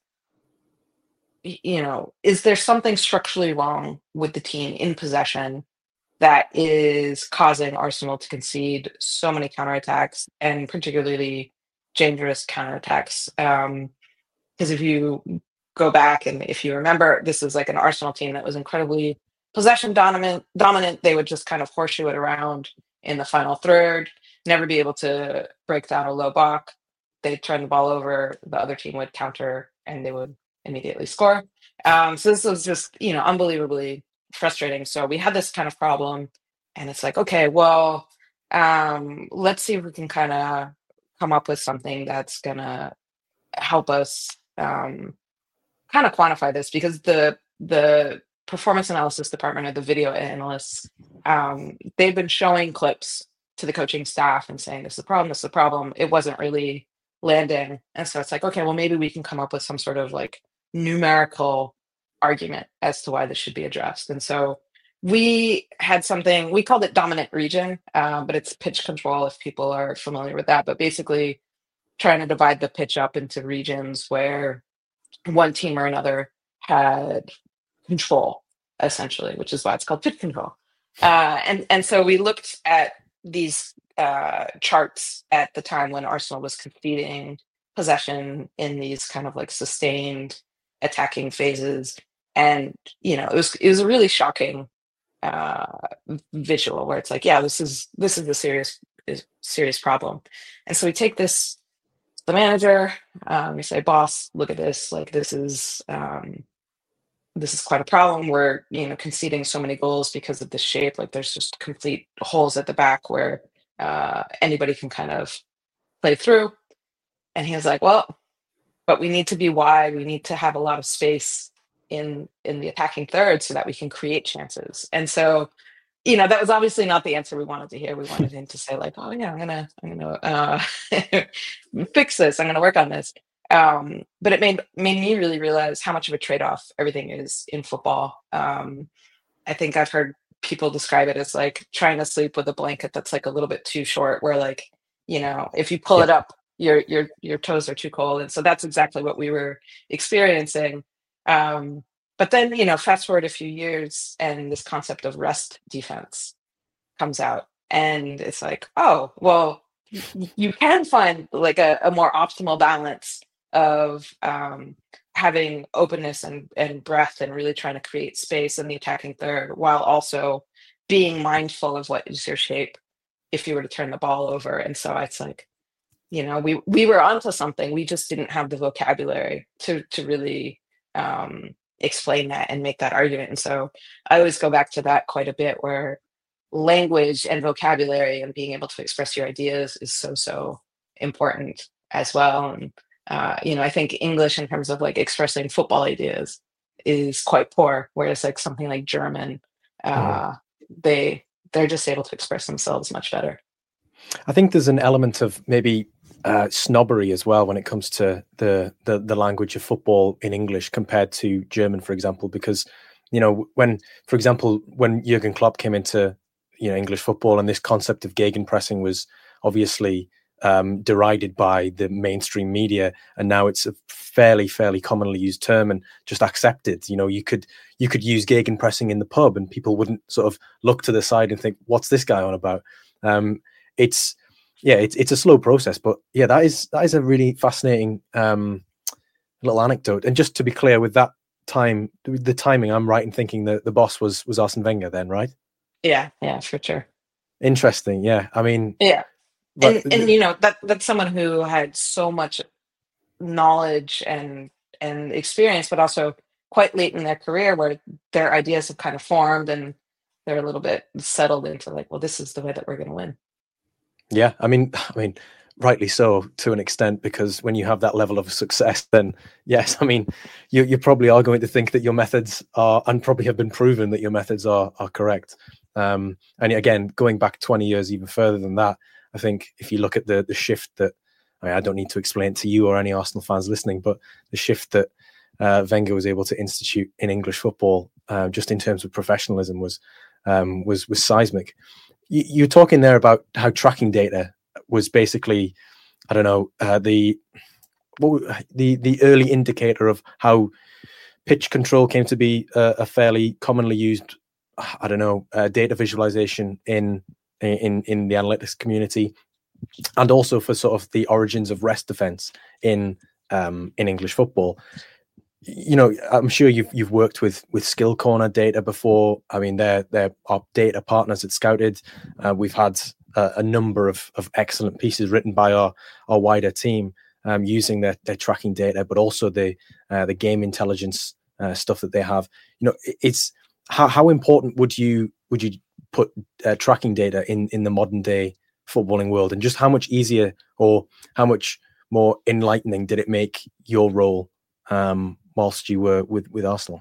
y- you know, is there something structurally wrong with the team in possession that is causing Arsenal to concede so many counterattacks and particularly dangerous counterattacks? Um, because if you go back and if you remember, this is like an Arsenal team that was incredibly possession dominant. Dominant, they would just kind of horseshoe it around in the final third, never be able to break down a low block. They'd turn the ball over, the other team would counter, and they would immediately score. Um, so this was just, you know, unbelievably frustrating. So we had this kind of problem, and it's like, okay, well, um, let's see if we can kind of come up with something that's gonna help us um, kind of quantify this, because the the performance analysis department or the video analysts, um, they've been showing clips to the coaching staff and saying this is the problem, this is the problem. It wasn't really landing, and so it's like, okay, well, maybe we can come up with some sort of like numerical argument as to why this should be addressed. And so we had something, we called it dominant region, uh, but it's pitch control if people are familiar with that. But basically trying to divide the pitch up into regions where one team or another had control, essentially, which is why it's called pitch control. Uh, and and so we looked at these uh, charts at the time when Arsenal was conceding possession in these kind of like sustained attacking phases, and you know it was it was a really shocking uh, visual where it's like, yeah, this is this is a serious is serious problem. And so we take this the manager, um, we say, boss, look at this, like this is um, this is quite a problem. We're, you know, conceding so many goals because of the shape. Like there's just complete holes at the back where uh, anybody can kind of play through. And he was like, well, but we need to be wide. We need to have a lot of space in in the attacking third so that we can create chances. And so, you know, that was obviously not the answer we wanted to hear. We wanted him to say like, oh yeah, I'm gonna I'm gonna uh, fix this. I'm gonna work on this. Um, but it made made me really realize how much of a trade-off everything is in football. Um, I think I've heard people describe it as like trying to sleep with a blanket that's like a little bit too short, where like, you know, if you pull
Yeah.
it up, your your your toes are too cold. And so that's exactly what we were experiencing. Um, but then, you know, fast forward a few years and this concept of rest defense comes out. And it's like, oh, well, y- you can find like a, a more optimal balance of um, having openness and, and breadth and really trying to create space in the attacking third while also being mindful of what is your shape if you were to turn the ball over. And so it's like, you know, we we were onto something. We just didn't have the vocabulary to to really um, explain that and make that argument. And so I always go back to that quite a bit, where language and vocabulary and being able to express your ideas is so so important as well. And uh, you know, I think English in terms of like expressing football ideas is quite poor, whereas like something like German,
Mhm.
uh, they they're just able to express themselves much better.
I think there's an element of maybe uh, snobbery as well when it comes to the, the the language of football in English compared to German, for example. Because you know, when, for example, when Jurgen Klopp came into you know English football, and this concept of gegenpressing was obviously um, derided by the mainstream media, and now it's a fairly fairly commonly used term and just accepted. You know, you could you could use gegenpressing in the pub, and people wouldn't sort of look to the side and think, "What's this guy on about?" Um, it's yeah, it's it's a slow process, but yeah, that is that is a really fascinating um, little anecdote. And just to be clear, with that time, the timing, I'm right in thinking that the boss was was Arsene Wenger, then, right?
Yeah, yeah, for sure.
Interesting. Yeah, I mean,
Yeah.
but
And and you know, that that's someone who had so much knowledge and and experience, but also quite late in their career where their ideas have kind of formed and they're a little bit settled into like, well, this is the way that we're going to win.
yeah, I mean, I mean, rightly so to an extent, because when you have that level of success, then yes, I mean, you you probably are going to think that your methods are, and probably have been proven that your methods are are correct. Um, and again, going back twenty years even further than that, I think if you look at the the shift that, I mean, I don't need to explain to you or any Arsenal fans listening, but the shift that uh, Wenger was able to institute in English football, uh, just in terms of professionalism, was um, was was seismic. You, you're talking there about how tracking data was basically, I don't know, uh, the what, the the early indicator of how pitch control came to be a, a fairly commonly used, I don't know, uh, data visualization in in in the analytics community, and also for sort of the origins of rest defense in um, in English football. You know, I'm sure you've you've worked with with Skill Corner data before. I mean, they're they're our data partners at Scouted. Uh, we've had a, a number of of excellent pieces written by our our wider team um, using their their tracking data, but also the uh, the game intelligence uh, stuff that they have. You know, it's how how important would you would you put uh, tracking data in in the modern day footballing world, and just how much easier or how much more enlightening did it make your role um, whilst you were with with Arsenal?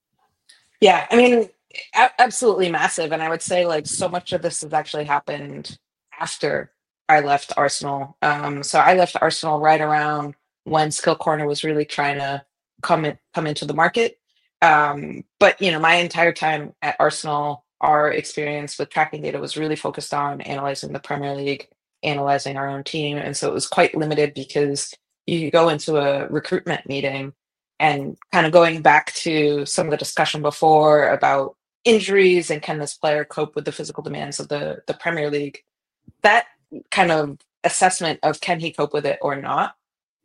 Yeah, I mean, a- absolutely massive. And I would say like so much of this has actually happened after I left Arsenal. Um, so I left Arsenal right around when Skill Corner was really trying to come in, come into the market. Um, but you know, my entire time at Arsenal, our experience with tracking data was really focused on analyzing the Premier League, analyzing our own team, and so it was quite limited because you could go into a recruitment meeting and kind of going back to some of the discussion before about injuries and can this player cope with the physical demands of the the Premier League, that kind of assessment of can he cope with it or not,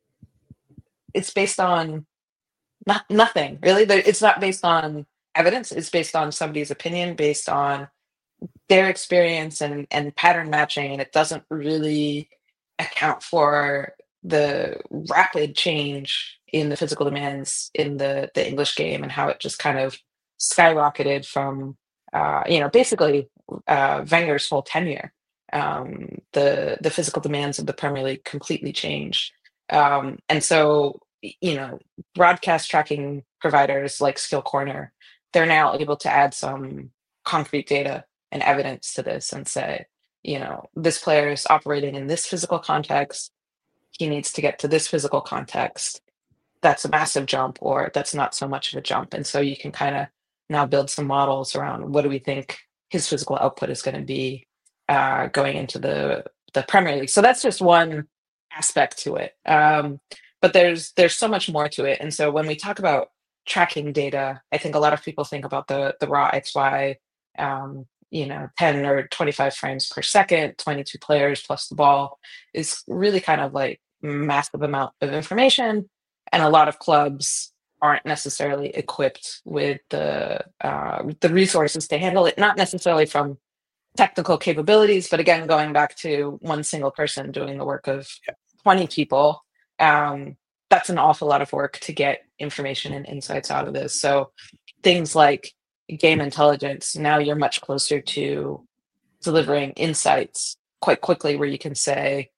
it's based on not nothing really. It's not based on evidence. It's based on somebody's opinion, based on their experience and and pattern matching, and it doesn't really account for the rapid change in the physical demands in the the English game and how it just kind of skyrocketed from uh, you know basically uh, Wenger's whole tenure. Um, the the physical demands of the Premier League completely changed, um, and so y- you know broadcast tracking providers like Skill Corner, they're now able to add some concrete data and evidence to this and say, you know, this player is operating in this physical context. He needs to get to this physical context. That's a massive jump, or that's not so much of a jump. And so you can kind of now build some models around what do we think his physical output is going to be uh, going into the the Premier League. So that's just one aspect to it. Um, but there's there's so much more to it. And so when we talk about tracking data, I think a lot of people think about the the raw X Y, um, you know, ten or twenty-five frames per second, twenty-two players plus the ball is really kind of like massive amount of information. And a lot of clubs aren't necessarily equipped with the uh, the resources to handle it, not necessarily from technical capabilities, but again, going back to one single person doing the work of twenty people, um, that's an awful lot of work to get information and insights out of this. So things like game intelligence, now you're much closer to delivering insights quite quickly, where you can say,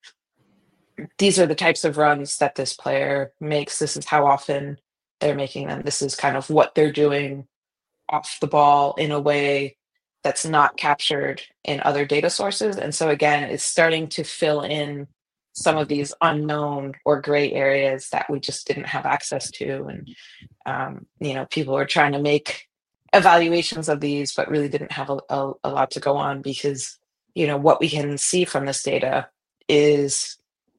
these are the types of runs that this player makes. This is how often they're making them. This is kind of what they're doing off the ball in a way that's not captured in other data sources. And so again, it's starting to fill in some of these unknown or gray areas that we just didn't have access to. And, um, you know, people are trying to make evaluations of these, but really didn't have a, a, a lot to go on because, you know, what we can see from this data is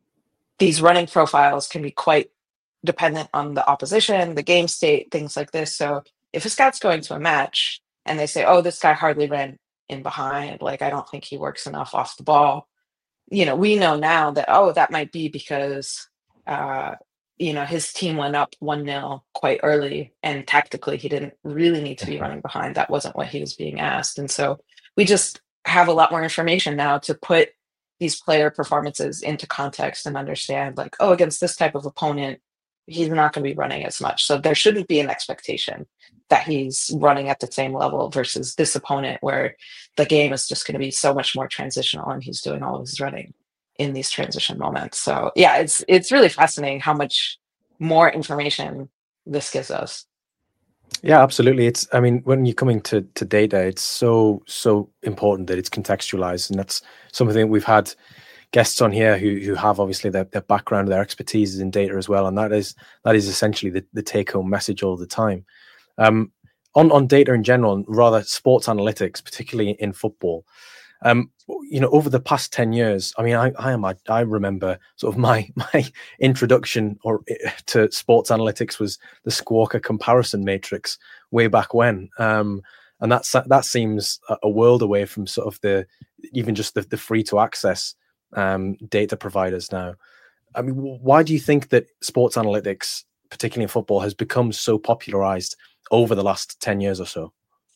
these running profiles can be quite dependent on the opposition, the game state, things like this. So if a scout's going to a match and they say, oh, this guy hardly ran in behind, like, I don't think he works enough off the ball, you know, we know now that, oh, that might be because, uh, you know, his team went up one nil quite early and tactically he didn't really need to be running behind. That wasn't what he was being asked. And so we just have a lot more information now to put these player performances into context and understand, like, oh, against this type of opponent, he's not going to be running as much. So there shouldn't be an expectation that he's running at the same level versus this opponent where the game is just going to be so much more transitional and he's doing all of his running in these transition moments. So yeah, it's it's really fascinating how much more information this gives us.
Yeah, absolutely. It's, I mean, when you're coming to, to data, it's so, so important that it's contextualized. And that's something that we've had guests on here who who have obviously their, their background, their expertise is in data as well. And that is, that is essentially the, the take home message all the time. Um, on, on data in general, and rather sports analytics, particularly in football, um, you know, over the past ten years, I mean, I, I am, I, I remember sort of my, my introduction or to sports analytics was the Squawka comparison matrix way back when. Um, and that's, that seems a world away from sort of the, even just the, the free to access um, data providers now. I mean, why do you think that sports analytics, particularly in football, has become so popularized over the last ten years or so?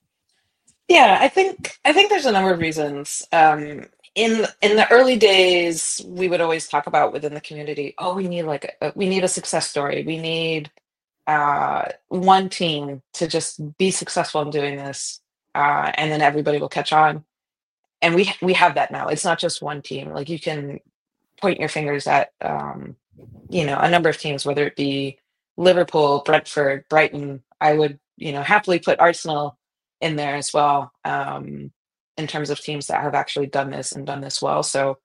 Yeah, I think I think there's a number of reasons. Um, in in the early days, we would always talk about within the community, oh, we need like a, we need a success story. We need uh, one team to just be successful in doing this, uh, and then everybody will catch on. And we we have that now. It's not just one team. Like you can point your fingers at um, you know, a number of teams, whether it be Liverpool, Brentford, Brighton. I would, you know, happily put Arsenal in there as well, um, in terms of teams that have actually done this and done this well. So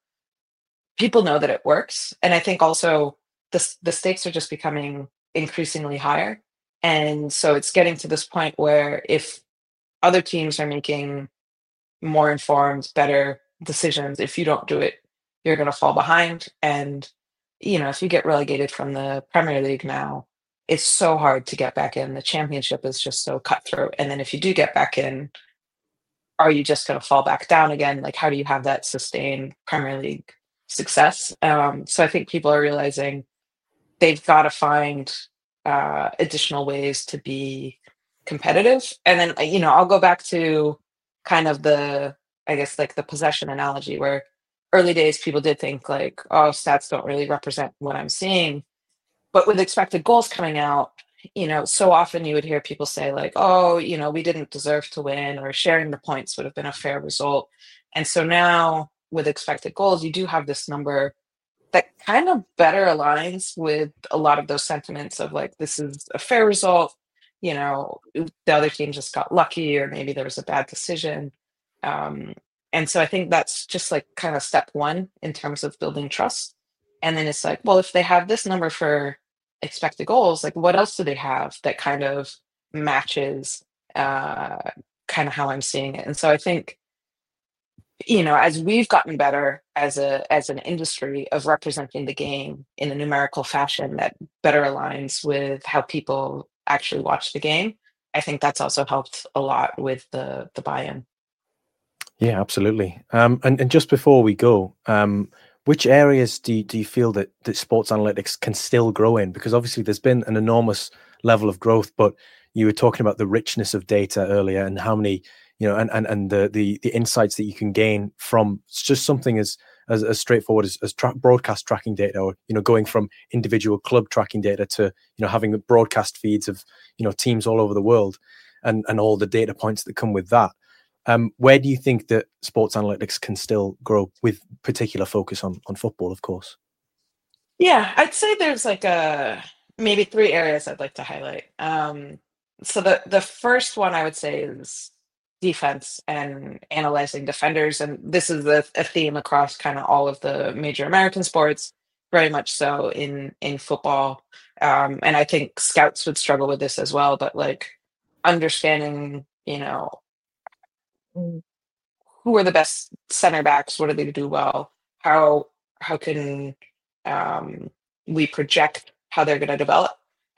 people know that it works. And I think also the, the stakes are just becoming increasingly higher. And so it's getting to this point where if other teams are making more informed, better decisions, if you don't do it, you're going to fall behind. And, you know, if you get relegated from the Premier League now, it's so hard to get back in. The championship is just so cutthroat. And then if you do get back in, are you just going to fall back down again? Like, how do you have that sustained Premier League success? Um, so I think people are realizing they've got to find uh, additional ways to be competitive. And then, you know, I'll go back to kind of the, I guess, like the possession analogy where early days people did think like, oh, stats don't really represent what I'm seeing. But with expected goals coming out, you know, so often you would hear people say like, oh, you know, we didn't deserve to win, or sharing the points would have been a fair result. And so now with expected goals, you do have this number that kind of better aligns with a lot of those sentiments of like, this is a fair result. You know, the other team just got lucky, or maybe there was a bad decision. Um, and so I think that's just like kind of step one in terms of building trust. And then it's like, well, if they have this number for expected goals, like what else do they have that kind of matches uh, kind of how I'm seeing it? And so I think, you know, as we've gotten better as a as an industry of representing the game in a numerical fashion that better aligns with how people actually watch the game, I think that's also helped a lot with the the buy-in.
Yeah, absolutely. Um, and, and just before we go, um, which areas do you, do you feel that, that sports analytics can still grow in? Because obviously there's been an enormous level of growth. But you were talking about the richness of data earlier, and how many, you know, and and, and the, the the insights that you can gain from just something as as, as straightforward as, as tra- broadcast tracking data, or, you know, going from individual club tracking data to, you know, having broadcast feeds of, you know, teams all over the world, and and all the data points that come with that. Um, where do you think that sports analytics can still grow, with particular focus on on football, of course?
Yeah, I'd say there's like a maybe three areas I'd like to highlight. Um, so the the first one I would say is defense and analyzing defenders, and this is a, a theme across kind of all of the major American sports, very much so in in football. Um, and I think scouts would struggle with this as well, but like understanding, you know, mm, who are the best center backs, what do they do well, how how can um, we project how they're going to develop.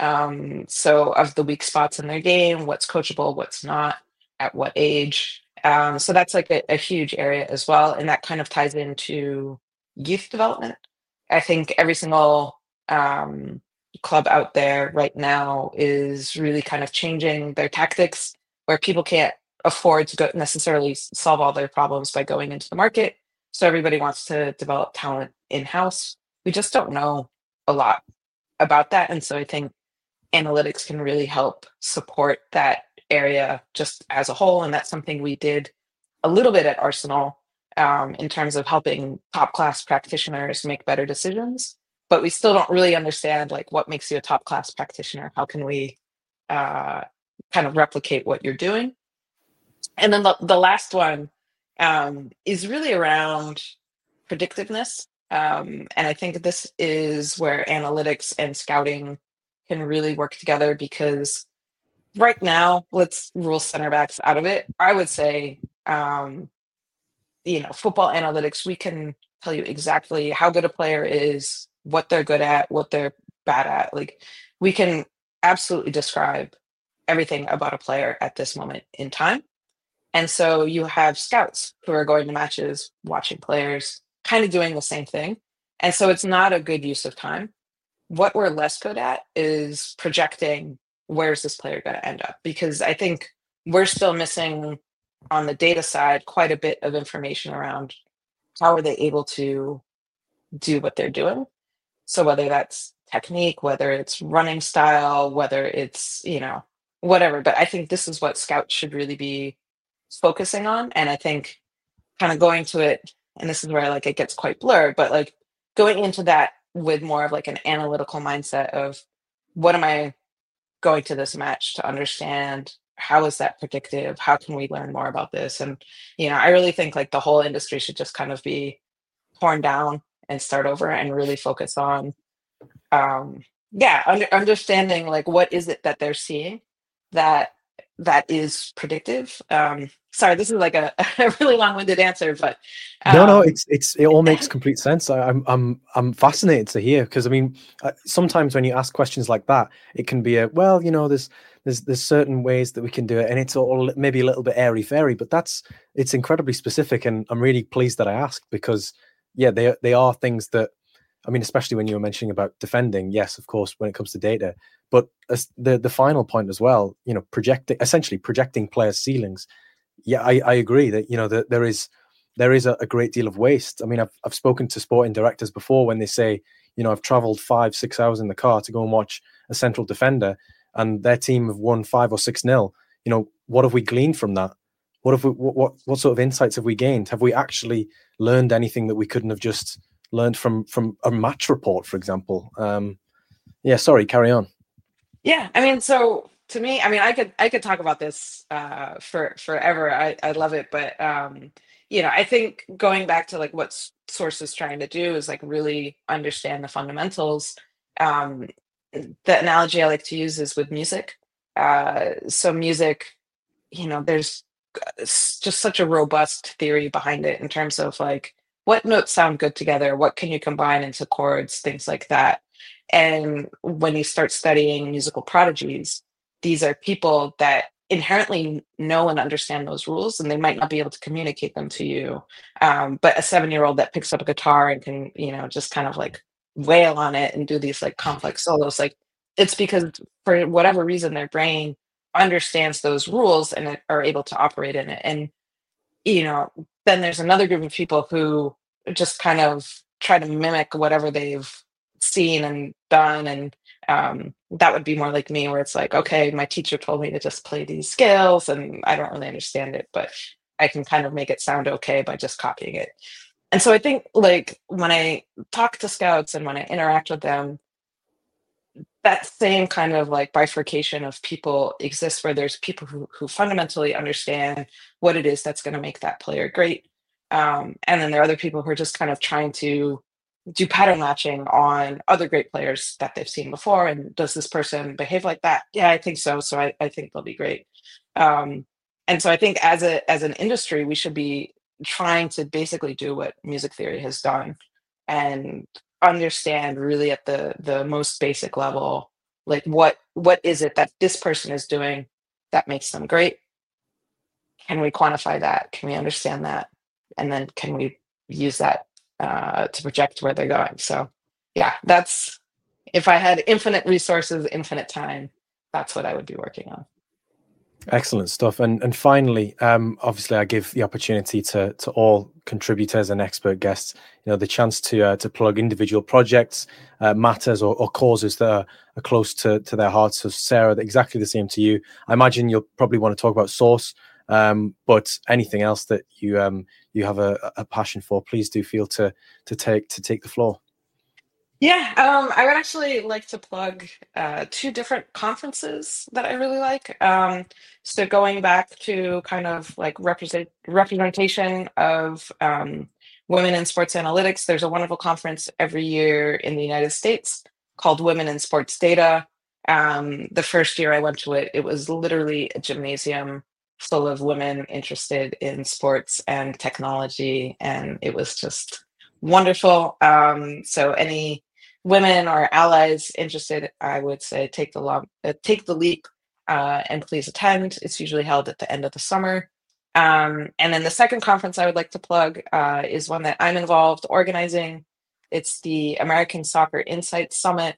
Um, so, of the weak spots in their game, what's coachable, what's not, at what age. Um, so, that's like a, a huge area as well. And that kind of ties into youth development. I think every single um, club out there right now is really kind of changing their tactics, where people can't afford to go necessarily s- solve all their problems by going into the market. So everybody wants to develop talent in house. We just don't know a lot about that. And so I think analytics can really help support that area just as a whole. And that's something we did a little bit at Arsenal, um, in terms of helping top class practitioners make better decisions. But we still don't really understand like what makes you a top class practitioner. How can we uh, kind of replicate what you're doing? And then the, the last one um, is really around predictiveness. Um, and I think this is where analytics and scouting can really work together, because right now, let's rule center backs out of it. I would say, um, you know, football analytics, we can tell you exactly how good a player is, what they're good at, what they're bad at. Like, we can absolutely describe everything about a player at this moment in time. And so you have scouts who are going to matches, watching players, kind of doing the same thing. And so it's not a good use of time. What we're less good at is projecting, where's this player going to end up? Because I think we're still missing on the data side quite a bit of information around how are they able to do what they're doing. So whether that's technique, whether it's running style, whether it's, you know, whatever. But I think this is what scouts should really be focusing on. And I think kind of going to it, and this is where like it gets quite blurred, but like going into that with more of like an analytical mindset of what am I going to this match to understand? How is that predictive? How can we learn more about this? And, you know, I really think like the whole industry should just kind of be torn down and start over and really focus on um yeah under, understanding like what is it that they're seeing that that is predictive. Um sorry, this is like a, a really long-winded answer, but
No, no,
um
it's it's it all makes complete sense. I, I'm I'm I'm fascinated to hear, because I mean, uh, sometimes when you ask questions like that, it can be a, well, you know, there's there's there's certain ways that we can do it, and it's all maybe a little bit airy fairy, but that's it's incredibly specific, and I'm really pleased that I asked, because yeah, they they are things that, I mean, especially when you were mentioning about defending, yes, of course, when it comes to data, but as the the final point as well, you know, projecting, essentially projecting players' ceilings. Yeah, I, I agree that, you know, that there is there is a, a great deal of waste. I mean, I've I've spoken to sporting directors before when they say, you know, I've traveled five, six hours in the car to go and watch a central defender, and their team have won five or six nil. You know, what have we gleaned from that? What have we what, what what sort of insights have we gained? Have we actually learned anything that we couldn't have just learned from from a match report, for example? Um, yeah, sorry, carry on.
yeah, I mean, so to me, I mean, i could i could talk about this uh for forever. I i love it, but um you know, I think going back to like what S- source is trying to do is like really understand the fundamentals. um the analogy I like to use is with music. Uh so music, you know, there's s- just such a robust theory behind it in terms of like what notes sound good together, what can you combine into chords, things like that. And when you start studying musical prodigies, these are people that inherently know and understand those rules, and they might not be able to communicate them to you. Um, but a seven year old that picks up a guitar and can, you know, just kind of like wail on it and do these like complex solos, like it's because for whatever reason their brain understands those rules and it- are able to operate in it. And you know, then there's another group of people who just kind of try to mimic whatever they've seen and done. And um, that would be more like me, where it's like, okay, my teacher told me to just play these scales and I don't really understand it, but I can kind of make it sound okay by just copying it. And so I think, like, when I talk to scouts and when I interact with them, that same kind of like bifurcation of people exists, where there's people who, who fundamentally understand what it is that's going to make that player great. Um, and then there are other people who are just kind of trying to do pattern matching on other great players that they've seen before. And does this person behave like that? Yeah, I think so. So I, I think they'll be great. Um, and so I think as a as an industry, we should be trying to basically do what music theory has done and understand really at the the most basic level, like what what is it that this person is doing that makes them great. Can we quantify that? Can we understand that? And then can we use that uh, to project where they're going? So yeah, that's, if I had infinite resources, infinite time, that's what I would be working on.
Excellent stuff. And and finally, um, obviously, I give the opportunity to to all contributors and expert guests, you know, the chance to uh, to plug individual projects, uh, matters, or, or causes that are, are close to to their hearts. So, Sarah, exactly the same to you. I imagine you'll probably want to talk about Source, um, but anything else that you um you have a, a passion for, please do feel to to take to take the floor.
Yeah, um, I would actually like to plug uh, two different conferences that I really like. Um, so going back to kind of like represent representation of um, women in sports analytics, there's a wonderful conference every year in the United States called Women in Sports Data. Um, the first year I went to it, it was literally a gymnasium full of women interested in sports and technology, and it was just wonderful. Um, so any women or allies interested, I would say take the lo- uh, take the leap uh, and please attend. It's usually held at the end of the summer. Um, and then the second conference I would like to plug uh, is one that I'm involved organizing. It's the American Soccer Insights Summit.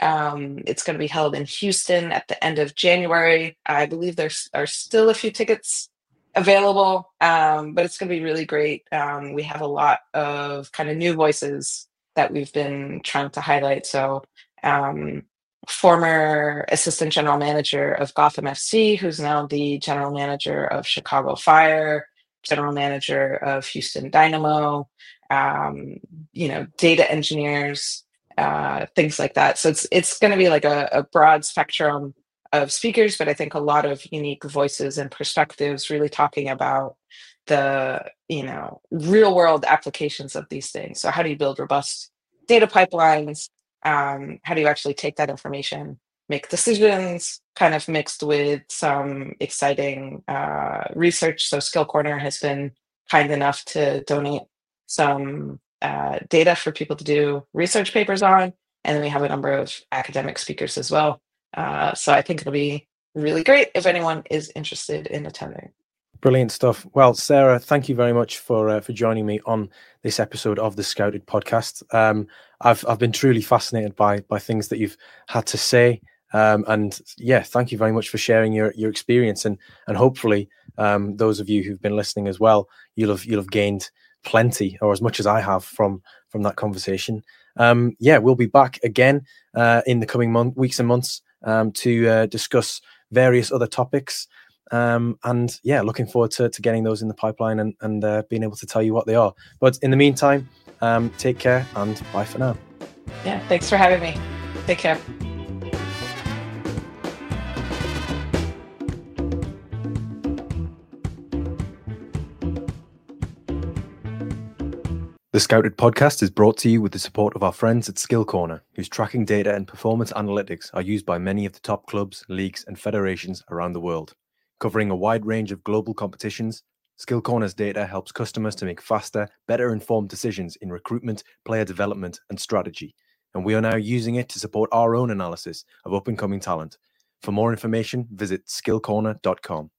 Um, it's going to be held in Houston at the end of January. I believe there are still a few tickets available, um, but it's going to be really great. Um, we have a lot of kind of new voices that we've been trying to highlight. So, um, former assistant general manager of Gotham F C, who's now the general manager of Chicago Fire, general manager of Houston Dynamo, um, you know, data engineers, uh, things like that. So it's it's going to be like a, a broad spectrum of speakers, but I think a lot of unique voices and perspectives, really talking about the, you know, real world applications of these things. So how do you build robust data pipelines? Um, how do you actually take that information, make decisions, kind of mixed with some exciting uh, research? So Skill Corner has been kind enough to donate some uh, data for people to do research papers on. And then we have a number of academic speakers as well. Uh, so I think it'll be really great if anyone is interested in attending.
Brilliant stuff. Well, Sarah, thank you very much for uh, for joining me on this episode of the Scouted podcast. Um, I've I've been truly fascinated by by things that you've had to say, um, and yeah, thank you very much for sharing your your experience, and and hopefully um, those of you who've been listening as well, you'll have you'll have gained plenty, or as much as I have from from that conversation. Um, yeah, we'll be back again uh, in the coming month, weeks and months um, to uh, discuss various other topics. Um, and yeah, looking forward to, to getting those in the pipeline and, and uh, being able to tell you what they are. But in the meantime, um, take care and bye for now.
Yeah, thanks for having me. Take care.
The Scouted podcast is brought to you with the support of our friends at Skill Corner, whose tracking data and performance analytics are used by many of the top clubs, leagues, and federations around the world. Covering a wide range of global competitions, Skill Corner's data helps customers to make faster, better informed decisions in recruitment, player development, and strategy. And we are now using it to support our own analysis of up-and-coming talent. For more information, visit skill corner dot com.